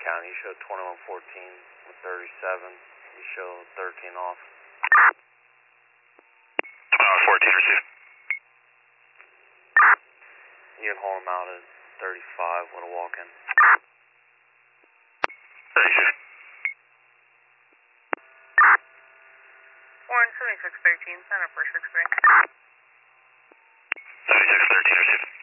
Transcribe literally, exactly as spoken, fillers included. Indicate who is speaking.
Speaker 1: County. You show twenty-one fourteen with thirty-seven. You show thirteen off.
Speaker 2: twenty-one fourteen received.
Speaker 1: You can hold them out at thirty-five with a walk-in.
Speaker 2: thirty-six.
Speaker 3: Warren seventy-six thirteen, sign up for six three.
Speaker 2: seventy-six thirteen received.